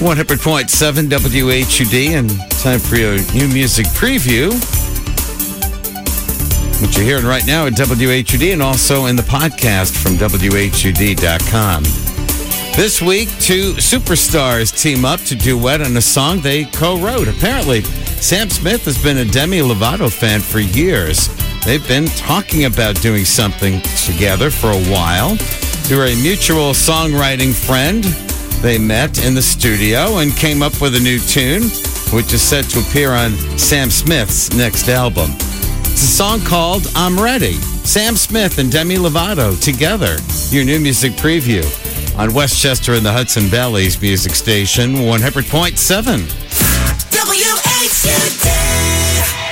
100.7 WHUD, and time for your new music preview, which you're hearing right now at WHUD and also in the podcast from WHUD.com. This week, two superstars team up to duet on a song they co-wrote. Apparently, Sam Smith has been a Demi Lovato fan for years. They've been talking about doing something together for a while. Through a mutual songwriting friend, they met in the studio and came up with a new tune, which is set to appear on Sam Smith's next album. It's a song called I'm Ready. Sam Smith and Demi Lovato together. Your new music preview on Westchester and the Hudson Valley's music station, 100.7. WHUD.